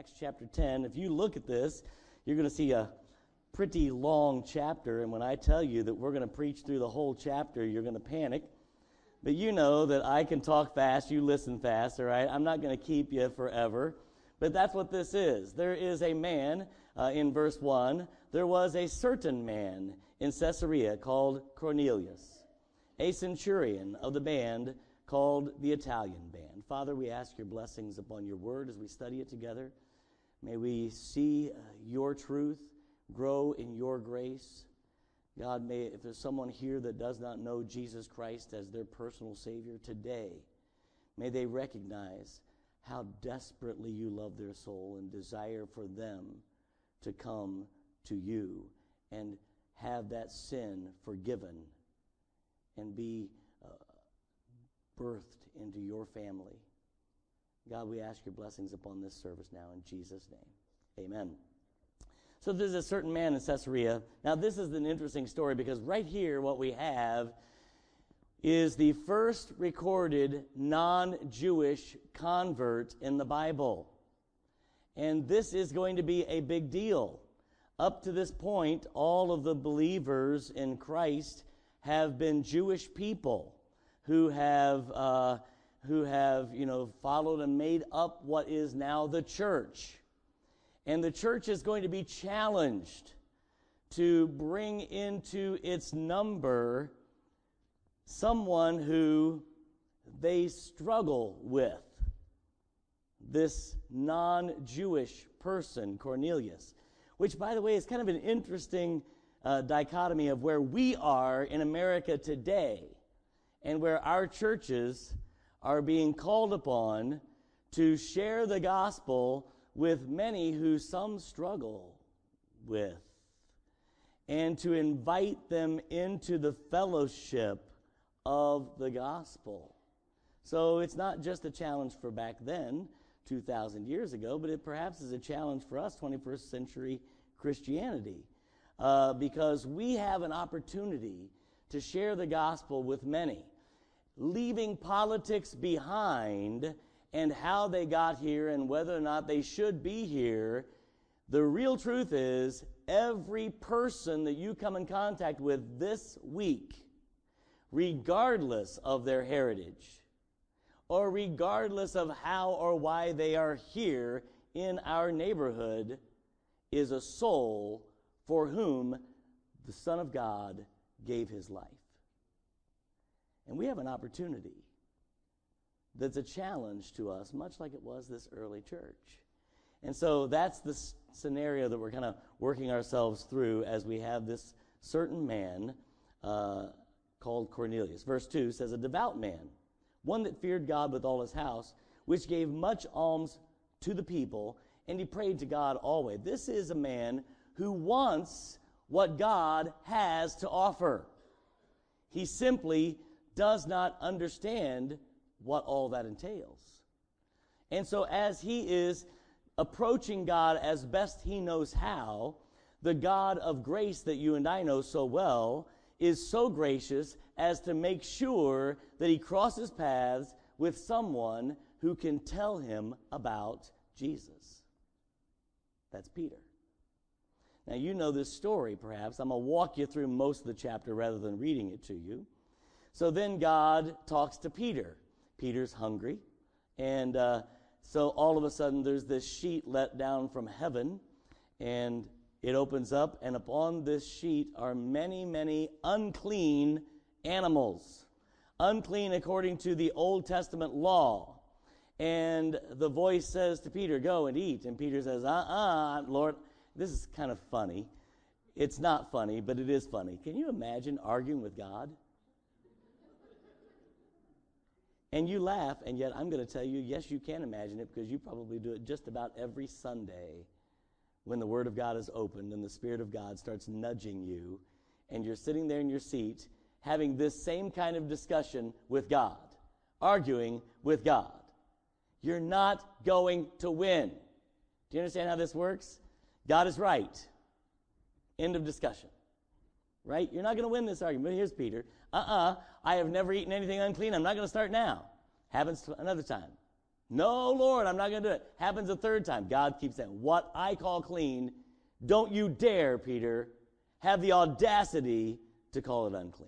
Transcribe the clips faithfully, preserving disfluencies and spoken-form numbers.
Acts chapter ten. If you look at this, you're going to see a pretty long chapter, and when I tell you that we're going to preach through the whole chapter, you're going to panic. But you know that I can talk fast, you listen fast, all right? I'm not going to keep you forever. But that's what this is. There is a man, uh, in verse one, there was a certain man in Caesarea called Cornelius, a centurion of the band called the Italian band. Father, we ask your blessings upon your word as we study it together. May we see uh, your truth grow in your grace. God, may, if there's someone here that does not know Jesus Christ as their personal Savior today, may they recognize how desperately you love their soul and desire for them to come to you and have that sin forgiven and be uh, birthed into your family. God, we ask your blessings upon this service now in Jesus' name. Amen. So there's a certain man in Caesarea. Now this is an interesting story because right here what we have is the first recorded non-Jewish convert in the Bible. And this is going to be a big deal. Up to this point, all of the believers in Christ have been Jewish people who have, uh, who have, you know, followed and made up what is now the church. And the church is going to be challenged to bring into its number someone who they struggle with. This non-Jewish person, Cornelius, which, by the way, is kind of an interesting uh, dichotomy of where we are in America today and where our churches are being called upon to share the gospel with many who some struggle with, and to invite them into the fellowship of the gospel. So it's not just a challenge for back then, two thousand years ago, but it perhaps is a challenge for us, twenty-first century Christianity, uh, because we have an opportunity to share the gospel with many, leaving politics behind and how they got here and whether or not they should be here. The real truth is every person that you come in contact with this week, regardless of their heritage or regardless of how or why they are here in our neighborhood, is a soul for whom the Son of God gave his life. And we have an opportunity that's a challenge to us, much like it was this early church. And so that's the s- scenario that we're kind of working ourselves through as we have this certain man uh, called Cornelius. Verse two says, a devout man, one that feared God with all his house, which gave much alms to the people, and he prayed to God always. This is a man who wants what God has to offer. He simply does not understand what all that entails. And so as he is approaching God as best he knows how, the God of grace that you and I know so well is so gracious as to make sure that he crosses paths with someone who can tell him about Jesus. That's Peter. Now you know this story perhaps. I'm going to walk you through most of the chapter rather than reading it to you. So then God talks to Peter. Peter's hungry, and uh, so all of a sudden there's this sheet let down from heaven, and it opens up, and upon this sheet are many, many unclean animals, unclean according to the Old Testament law. And the voice says to Peter, go and eat. And Peter says, uh-uh, Lord, this is kind of funny. It's not funny, but it is funny. Can you imagine arguing with God? And you laugh, and yet I'm going to tell you, yes, you can imagine it, because you probably do it just about every Sunday when the Word of God is opened and the Spirit of God starts nudging you, and you're sitting there in your seat having this same kind of discussion with God, arguing with God. You're not going to win. Do you understand how this works? God is right. End of discussion. Right? You're not going to win this argument. But here's Peter. Uh-uh. I have never eaten anything unclean. I'm not going to start now. Happens another time. No, Lord, I'm not going to do it. Happens a third time. God keeps saying, what I call clean, don't you dare, Peter, have the audacity to call it unclean.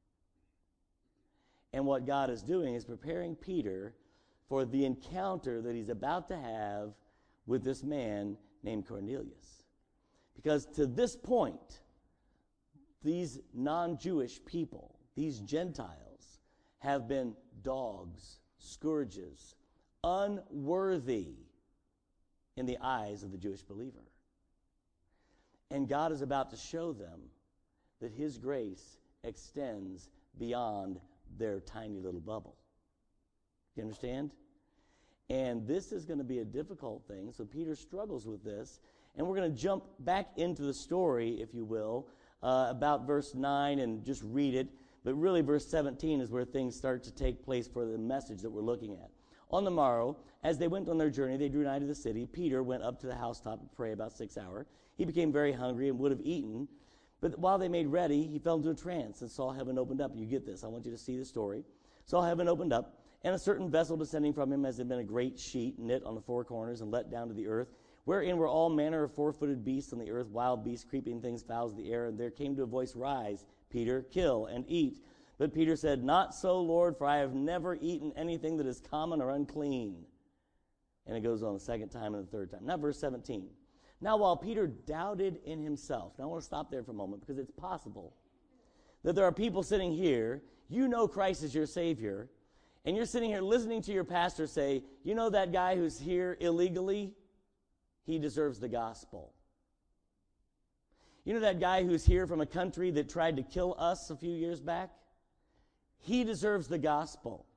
And what God is doing is preparing Peter for the encounter that he's about to have with this man named Cornelius. Because to this point, these non-Jewish people, these Gentiles, have been dogs, scourges, unworthy in the eyes of the Jewish believer. And God is about to show them that his grace extends beyond their tiny little bubble. You understand? And this is going to be a difficult thing, so Peter struggles with this. And we're going to jump back into the story, if you will, uh, about verse nine and just read it. But really, verse seventeen is where things start to take place for the message that we're looking at. On the morrow, as they went on their journey, they drew nigh to the city. Peter went up to the housetop to pray about six hours. He became very hungry and would have eaten. But while they made ready, he fell into a trance and saw heaven opened up. You get this. I want you to see the story. Saw heaven opened up, and a certain vessel descending from him as had been a great sheet knit on the four corners and let down to the earth, wherein were all manner of four-footed beasts on the earth, wild beasts, creeping things, fowls of the air. And there came to a voice, Rise, Peter, kill and eat. But Peter said, Not so, Lord, for I have never eaten anything that is common or unclean. And it goes on the second time and the third time. Now verse seventeen. Now while Peter doubted in himself, now I want to stop there for a moment because it's possible that there are people sitting here, you know Christ is your Savior, and you're sitting here listening to your pastor say, you know that guy who's here illegally? He deserves the gospel. You know that guy who's here from a country that tried to kill us a few years back? He deserves the gospel.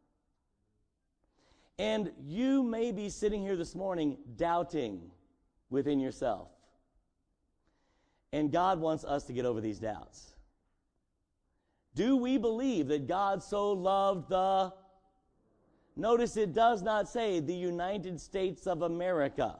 And you may be sitting here this morning doubting within yourself. And God wants us to get over these doubts. Do we believe that God so loved the... Notice it does not say the United States of America.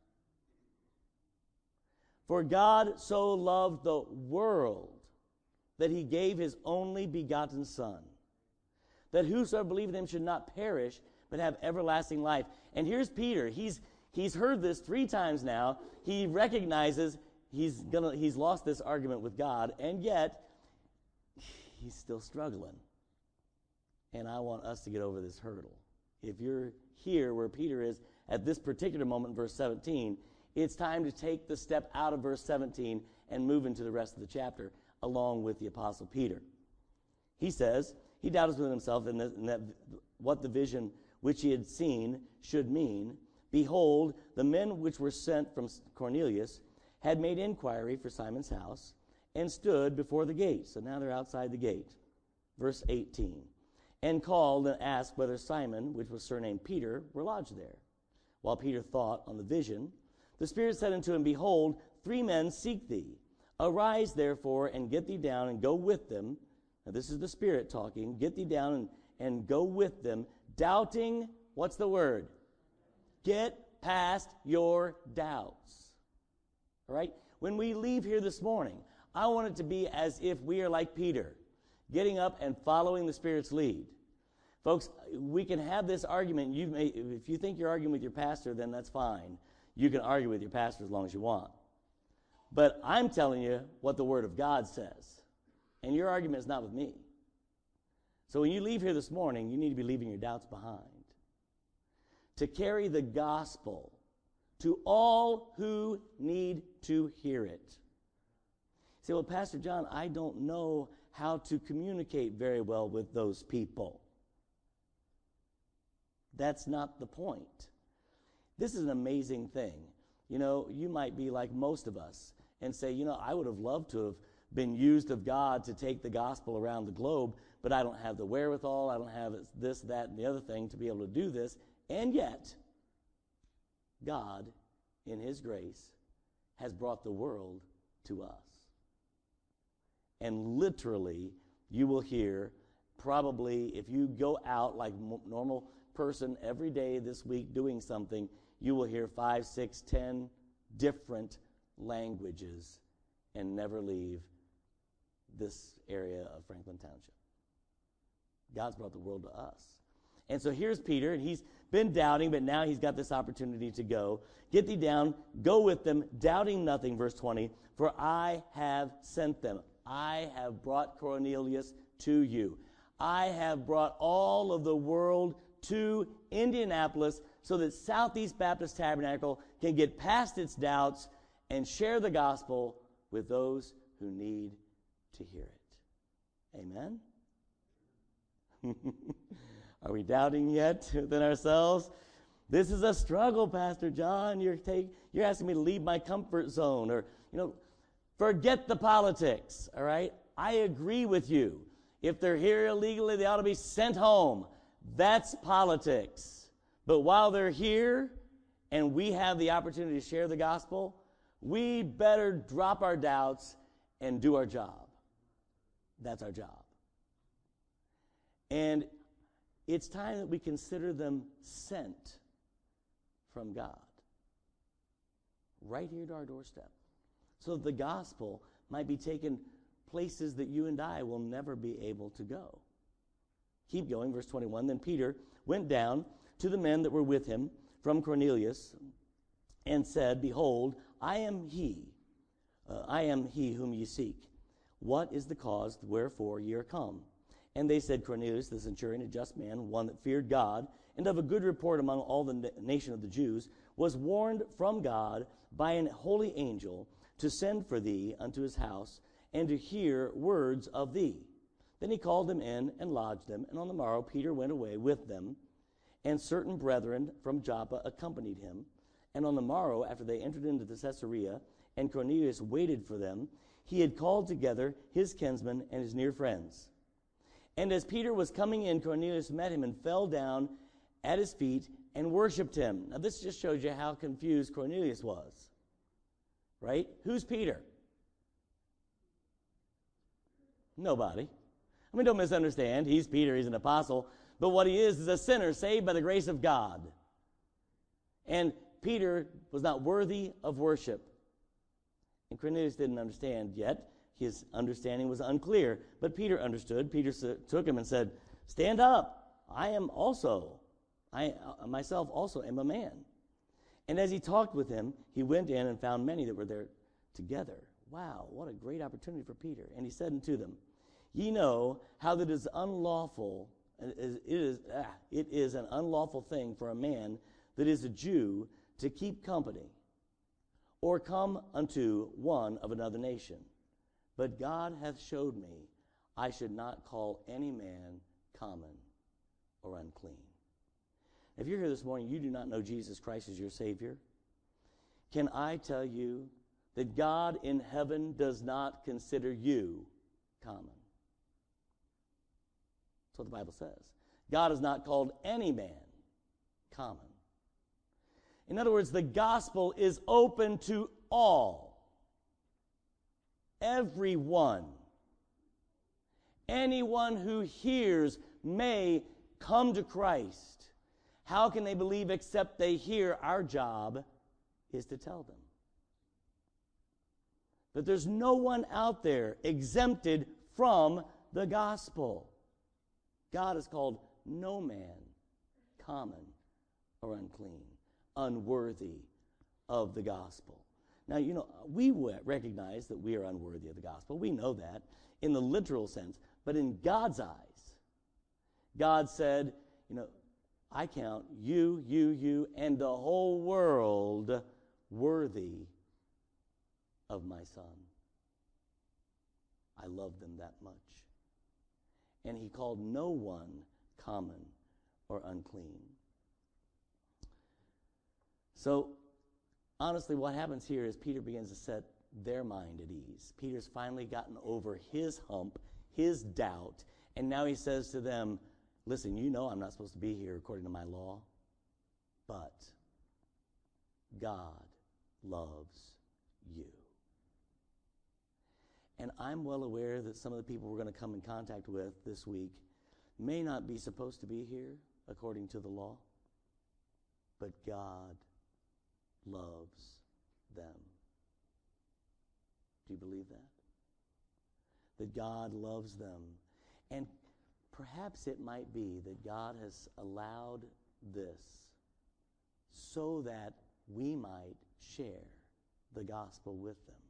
For God so loved the world that he gave his only begotten Son, that whosoever believeth in him should not perish, but have everlasting life. And here's Peter. He's he's heard this three times now. He recognizes he's gonna he's lost this argument with God, and yet he's still struggling. And I want us to get over this hurdle. If you're here where Peter is at this particular moment, verse seventeen, it's time to take the step out of verse seventeen and move into the rest of the chapter along with the Apostle Peter. He says, he doubted within himself and that, and that what the vision which he had seen should mean. Behold, the men which were sent from Cornelius had made inquiry for Simon's house and stood before the gate. So now they're outside the gate. Verse eighteen. And called and asked whether Simon, which was surnamed Peter, were lodged there. While Peter thought on the vision, the Spirit said unto him, Behold, three men seek thee. Arise, therefore, and get thee down and go with them. Now this is the Spirit talking. Get thee down and, and go with them, doubting, what's the word? Get past your doubts. All right? When we leave here this morning, I want it to be as if we are like Peter, getting up and following the Spirit's lead. Folks, we can have this argument. You may, if you think you're arguing with your pastor, then that's fine. You can argue with your pastor as long as you want. But I'm telling you what the Word of God says. And your argument is not with me. So when you leave here this morning, you need to be leaving your doubts behind. To carry the gospel to all who need to hear it. You say, well, Pastor John, I don't know how to communicate very well with those people. That's not the point. This is an amazing thing. You know, you might be like most of us and say, you know, I would have loved to have been used of God to take the gospel around the globe, but I don't have the wherewithal, I don't have this, that, and the other thing to be able to do this. And yet, God, in his grace, has brought the world to us. And literally, you will hear, probably, if you go out like a normal person every day this week doing something, you will hear five, six, ten different languages and never leave this area of Franklin Township. God's brought the world to us. And so here's Peter, and he's been doubting, but now he's got this opportunity to go. Get thee down, go with them, doubting nothing, verse twenty, for I have sent them. I have brought Cornelius to you. I have brought all of the world to Indianapolis so that Southeast Baptist Tabernacle can get past its doubts and share the gospel with those who need to hear it. Amen? Are we doubting yet within ourselves? This is a struggle, Pastor John. You're take, you're asking me to leave my comfort zone, or, you know, forget the politics, all right? I agree with you. If they're here illegally, they ought to be sent home. That's politics. But while they're here and we have the opportunity to share the gospel, we better drop our doubts and do our job. That's our job. And it's time that we consider them sent from God right here to our doorstep, so that the gospel might be taken places that you and I will never be able to go. Keep going, verse twenty-one. Then Peter went down to the men that were with him from Cornelius and said, Behold, I am he, uh, I am he whom ye seek. What is the cause wherefore ye are come? And they said, Cornelius, the centurion, a just man, one that feared God, and of a good report among all the na- nation of the Jews, was warned from God by an holy angel to send for thee unto his house, and to hear words of thee. Then he called them in and lodged them, and on the morrow Peter went away with them, and certain brethren from Joppa accompanied him. And on the morrow, after they entered into the Caesarea, and Cornelius waited for them, he had called together his kinsmen and his near friends. And as Peter was coming in, Cornelius met him and fell down at his feet and worshipped him. Now this just shows you how confused Cornelius was, right? Who's Peter? Nobody. I mean, don't misunderstand. He's Peter. He's an apostle. But what he is is a sinner saved by the grace of God. And Peter was not worthy of worship. And Cornelius didn't understand yet. His understanding was unclear. But Peter understood. Peter took him and said, Stand up. I am also, I uh, myself also am a man. And as he talked with him, he went in and found many that were there together. Wow, what a great opportunity for Peter. And he said unto them, Ye know how that it is unlawful, it is, ah, it is an unlawful thing for a man that is a Jew to keep company or come unto one of another nation. But God hath showed me I should not call any man common or unclean. If you're here this morning, you do not know Jesus Christ as your Savior, can I tell you that God in heaven does not consider you common? That's what the Bible says. God has not called any man common. In other words, the gospel is open to all. Everyone. Anyone who hears may come to Christ. How can they believe except they hear? Our job is to tell them. But there's no one out there exempted from the gospel. God has called no man common or unclean, unworthy of the gospel. Now, you know, we recognize that we are unworthy of the gospel. We know that in the literal sense. But in God's eyes, God said, you know, I count you, you, you, and the whole world worthy of my son. I love them that much. And he called no one common or unclean. So, honestly, what happens here is Peter begins to set their mind at ease. Peter's finally gotten over his hump, his doubt, and now he says to them, listen, you know I'm not supposed to be here according to my law, but God loves you. And I'm well aware that some of the people we're going to come in contact with this week may not be supposed to be here according to the law, but God loves them. Do you believe that? That God loves them. And perhaps it might be that God has allowed this so that we might share the gospel with them.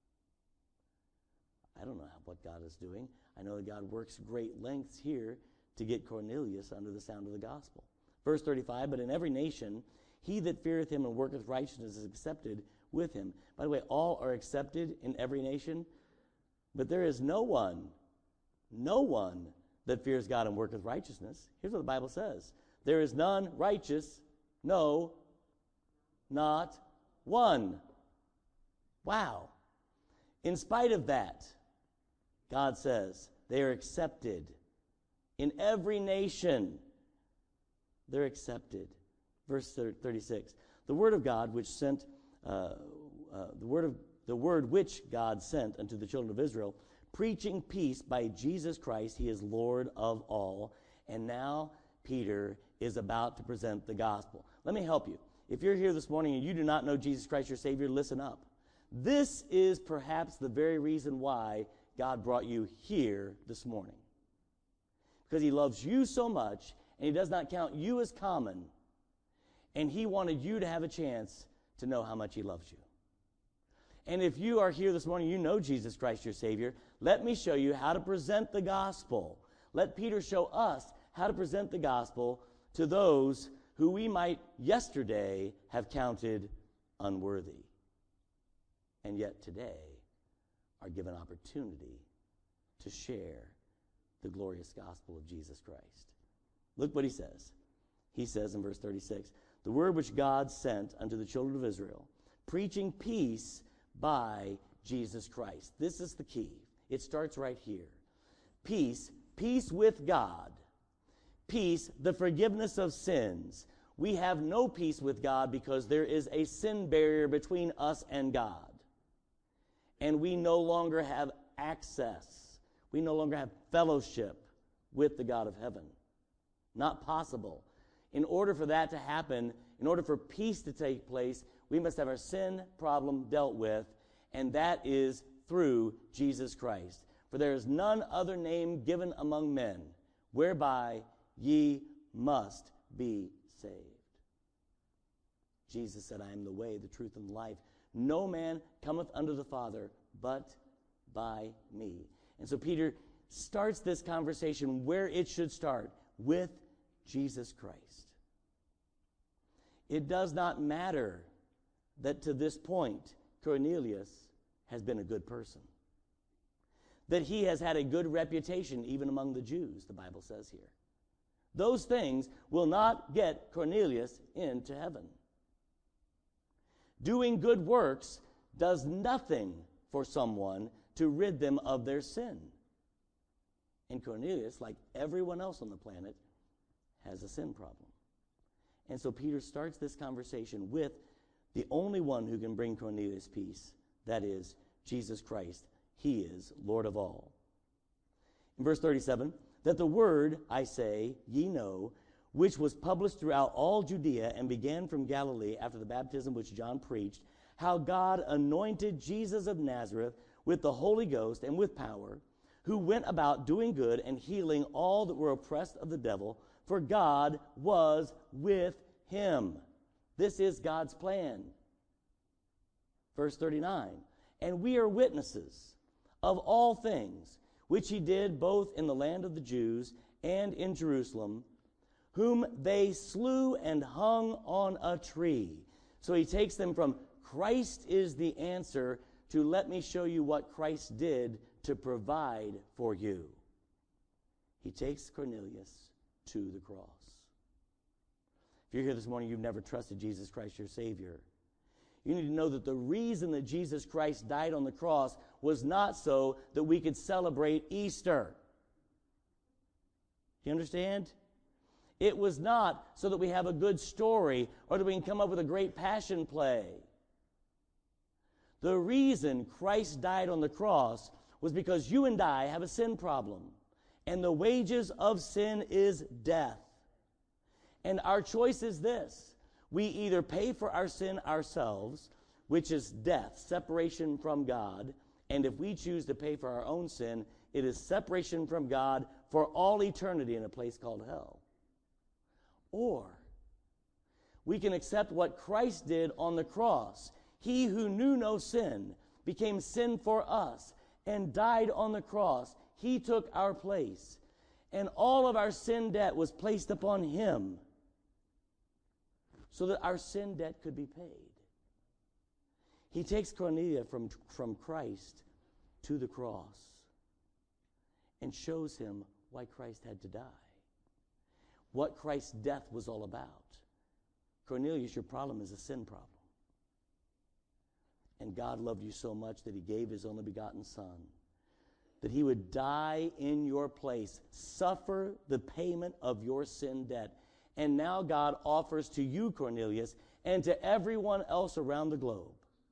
I don't know how, what God is doing. I know that God works great lengths here to get Cornelius under the sound of the gospel. Verse thirty-five, but in every nation, he that feareth him and worketh righteousness is accepted with him. By the way, all are accepted in every nation, but there is no one, no one that fears God and worketh righteousness. Here's what the Bible says. There is none righteous, no, not one. Wow. In spite of that, God says they are accepted. In every nation, they're accepted. Verse thirty-six, the word of God which sent, uh, uh, the word of the word which God sent unto the children of Israel, preaching peace by Jesus Christ, he is Lord of all. And now Peter is about to present the gospel. Let me help you. If you're here this morning and you do not know Jesus Christ your Savior, listen up. This is perhaps the very reason why God brought you here this morning. Because he loves you so much, and he does not count you as common, and he wanted you to have a chance to know how much he loves you. And if you are here this morning, you know Jesus Christ your Savior, let me show you how to present the gospel. Let Peter show us how to present the gospel to those who we might yesterday have counted unworthy, and yet today are given opportunity to share the glorious gospel of Jesus Christ. Look what he says. He says in verse thirty-six, the word which God sent unto the children of Israel, preaching peace by Jesus Christ. This is the key. It starts right here. Peace, peace with God. Peace, the forgiveness of sins. We have no peace with God because there is a sin barrier between us and God. And we no longer have access. We no longer have fellowship with the God of heaven. Not possible. In order for that to happen, in order for peace to take place, we must have our sin problem dealt with, and that is through Jesus Christ. For there is none other name given among men whereby ye must be saved. Jesus said, I am the way, the truth, and the life. No man cometh unto the Father but by me. And so Peter starts this conversation where it should start, with Jesus Christ. It does not matter that to this point, Cornelius has been a good person. That he has had a good reputation even among the Jews, the Bible says here. Those things will not get Cornelius into heaven. Doing good works does nothing for someone to rid them of their sin. And Cornelius, like everyone else on the planet, has a sin problem. And so Peter starts this conversation with the only one who can bring Cornelius peace, that is Jesus Christ. He is Lord of all. In verse thirty-seven, that the word, I say, ye know, which was published throughout all Judea and began from Galilee after the baptism which John preached, how God anointed Jesus of Nazareth with the Holy Ghost and with power, who went about doing good and healing all that were oppressed of the devil, for God was with him. This is God's plan. Verse thirty-nine, and we are witnesses of all things which he did both in the land of the Jews and in Jerusalem, whom they slew and hung on a tree. So he takes them from Christ is the answer to let me show you what Christ did to provide for you. He takes Cornelius to the cross. If you're here this morning, you've never trusted Jesus Christ your Savior, you need to know that the reason that Jesus Christ died on the cross was not so that we could celebrate Easter. Do you understand? It was not so that we have a good story or that we can come up with a great passion play. The reason Christ died on the cross was because you and I have a sin problem. And the wages of sin is death. And our choice is this. We either pay for our sin ourselves, which is death, separation from God. And if we choose to pay for our own sin, it is separation from God for all eternity in a place called hell. Or we can accept what Christ did on the cross. He who knew no sin became sin for us and died on the cross. He took our place, and all of our sin debt was placed upon him so that our sin debt could be paid. He takes Cornelius from, from Christ to the cross and shows him why Christ had to die, what Christ's death was all about. Cornelius, your problem is a sin problem. And God loved you so much that he gave his only begotten Son, that he would die in your place, suffer the payment of your sin debt. And now God offers to you, Cornelius, and to everyone else around the globe,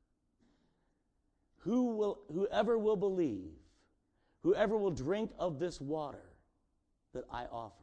who will, whoever will believe, whoever will drink of this water that I offer,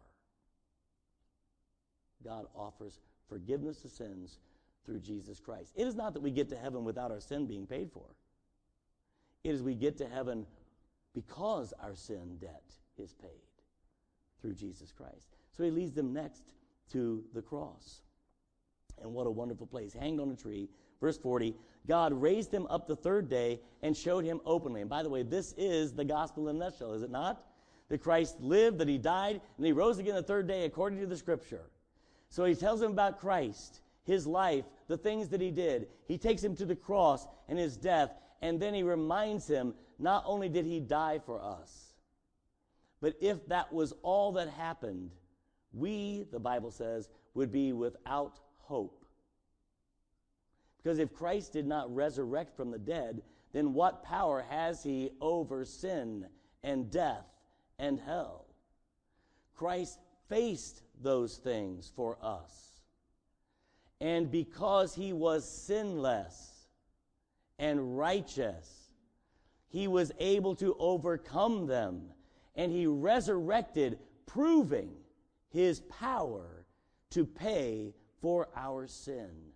God offers forgiveness of sins through Jesus Christ. It is not that we get to heaven without our sin being paid for. It is we get to heaven because our sin debt is paid through Jesus Christ. So he leads them next to the cross. And what a wonderful place. Hanged on a tree. Verse forty, God raised him up the third day and showed him openly. And by the way, this is the gospel in a nutshell, is it not? That Christ lived, that he died, and he rose again the third day according to the Scripture. So he tells him about Christ, his life, the things that he did. He takes him to the cross and his death, and then he reminds him, not only did he die for us, but if that was all that happened, we, the Bible says, would be without hope. Because if Christ did not resurrect from the dead, then what power has he over sin and death and hell? Christ faced those things for us. And because he was sinless and righteous, he was able to overcome them. And he resurrected, proving his power to pay for our sin.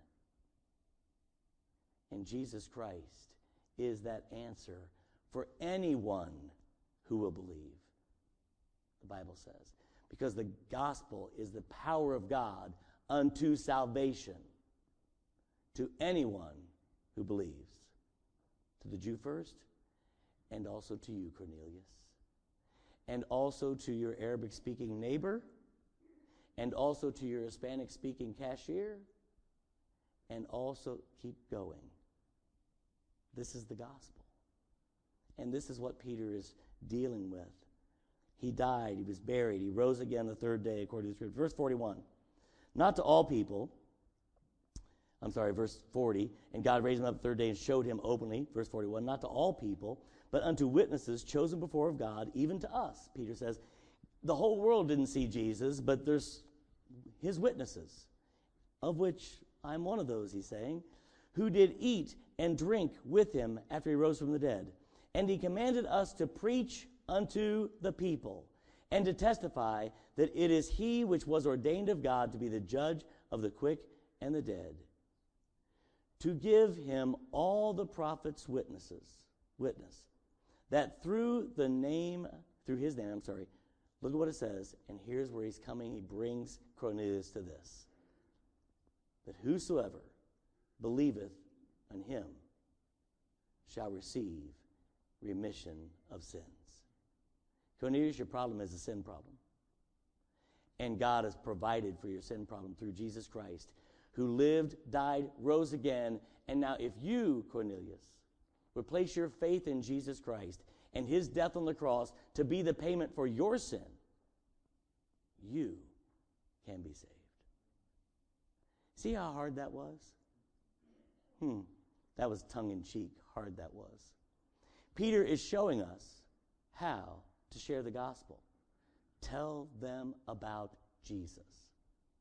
And Jesus Christ is that answer for anyone who will believe, the Bible says. Because the gospel is the power of God unto salvation to anyone who believes. To the Jew first, and also to you, Cornelius. And also to your Arabic-speaking neighbor, and also to your Hispanic-speaking cashier, and also keep going. This is the gospel. And this is what Peter is dealing with. He died, he was buried, he rose again the third day according to the Scripture. Verse forty-one, not to all people, I'm sorry, verse forty, and God raised him up the third day and showed him openly, verse forty-one, not to all people, but unto witnesses chosen before of God, even to us. Peter says, the whole world didn't see Jesus, but there's his witnesses, of which I'm one of those, he's saying, who did eat and drink with him after he rose from the dead. And he commanded us to preach unto the people, and to testify that it is he which was ordained of God to be the judge of the quick and the dead, to give him all the prophets witnesses, witness, that through the name, through his name, I'm sorry, look at what it says, and here's where he's coming, he brings Cornelius to this, that whosoever believeth on him shall receive remission of sins. Cornelius, your problem is a sin problem. And God has provided for your sin problem through Jesus Christ, who lived, died, rose again. And now if you, Cornelius, would place your faith in Jesus Christ and his death on the cross to be the payment for your sin, you can be saved. See how hard that was? Hmm, that was tongue-in-cheek, hard that was. Peter is showing us how to share the gospel. Tell them about Jesus.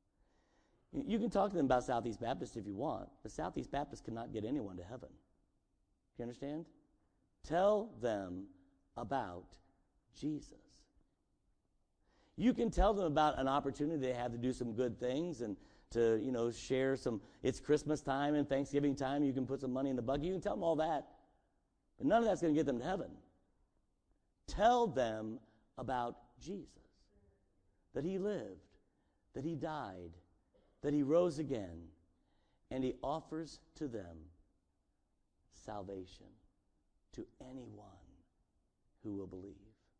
You can talk to them about Southeast Baptist if you want, but Southeast Baptist cannot get anyone to heaven. You understand? Tell them about Jesus. You can tell them about an opportunity they have to do some good things and to, you know, share some, it's Christmas time and Thanksgiving time, you can put some money in the bucket. You can tell them all that, but none of that's going to get them to heaven. Tell them about Jesus. that he lived, that he died, that he rose again, and he offers to them salvation to anyone who will believe.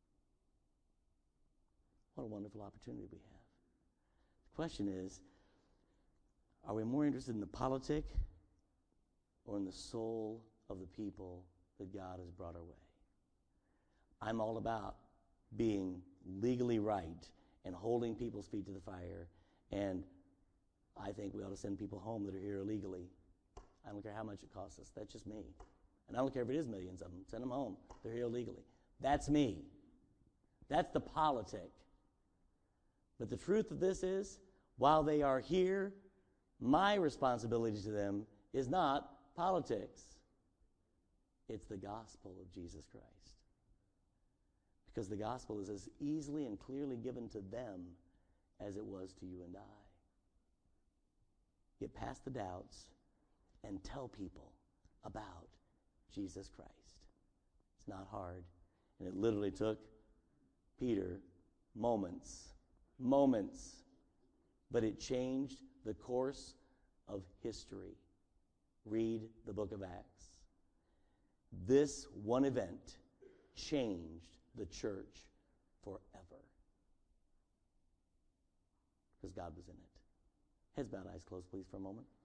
What a wonderful opportunity we have. The question is, are we more interested in the politic or in the soul of the people that God has brought our way? I'm all about being legally right and holding people's feet to the fire, and I think we ought to send people home that are here illegally. I don't care how much it costs us. That's just me. And I don't care if it is millions of them. Send them home. They're here illegally. That's me. That's the politic. But the truth of this is, while they are here, my responsibility to them is not politics. It's the gospel of Jesus Christ. Because the gospel is as easily and clearly given to them as it was to you and I. Get past the doubts and tell people about Jesus Christ. It's not hard. And it literally took Peter moments, moments, but it changed the course of history. Read the book of Acts. This one event changed the church forever. Because God was in it. Heads bowed, eyes closed, please, for a moment.